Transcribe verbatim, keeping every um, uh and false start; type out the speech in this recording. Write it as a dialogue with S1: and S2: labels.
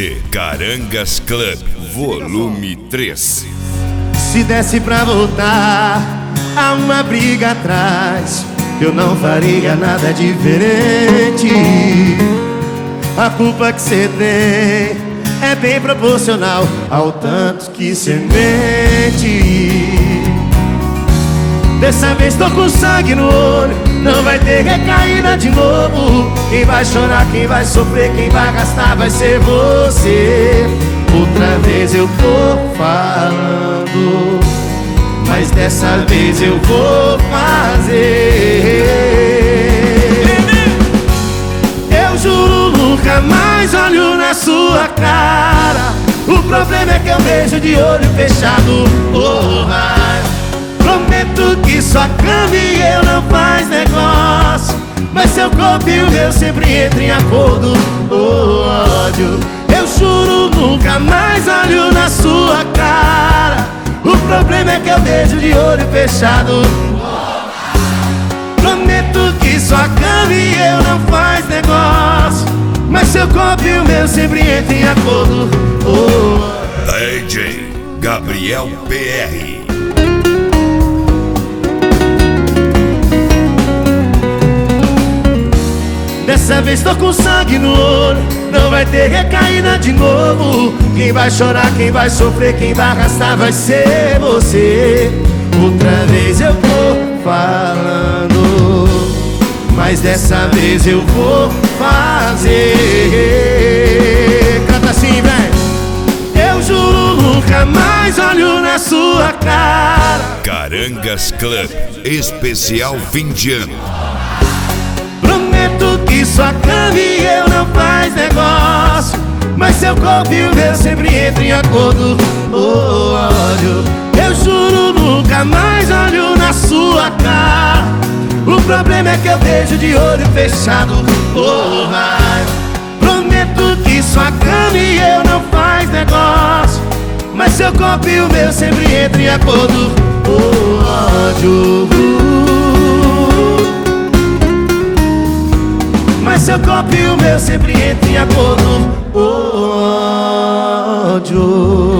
S1: D Carangas Club, volume três.
S2: Se desse pra voltar a uma briga atrás, eu não faria nada diferente. A culpa que cê tem é bem proporcional ao tanto que cê mente. Dessa vez tô com sangue no olho, não vai ter recaída de novo. Quem vai chorar, quem vai sofrer, quem vai gastar vai ser você. Outra vez eu tô falando, mas dessa vez eu vou fazer. Eu juro nunca mais olho na sua cara. O problema é que eu vejo de olho fechado. Oh, mas prometo que sua cama e eu não faz negócio, mas seu corpo e o meu sempre entram em acordo. Oh, ódio, eu juro nunca mais olho na sua cara. O problema é que eu vejo de olho fechado. Prometo que sua cama e eu não faz negócio, mas seu corpo e o meu sempre entram em acordo. Oh.
S1: D J Gabriel P R.
S2: Dessa vez tô com sangue no olho, não vai ter recaída de novo. Quem vai chorar, quem vai sofrer, quem vai arrastar vai ser você. Outra vez eu tô falando, mas dessa vez eu vou fazer. Canta assim, velho. Eu juro nunca mais olho na sua cara.
S1: Carangas Club, especial fim de ano.
S2: Prometo que sua cama e eu não faz negócio, mas seu corpo e o meu sempre entram em acordo. Oh, ódio, eu juro nunca mais olho na sua cara. O problema é que eu vejo de olho fechado. Oh, mas prometo que sua cama e eu não faz negócio, mas seu corpo e o meu sempre entram em acordo. Oh, ódio, mas seu corpo e o meu sempre entram em acordo. Oh, ódio.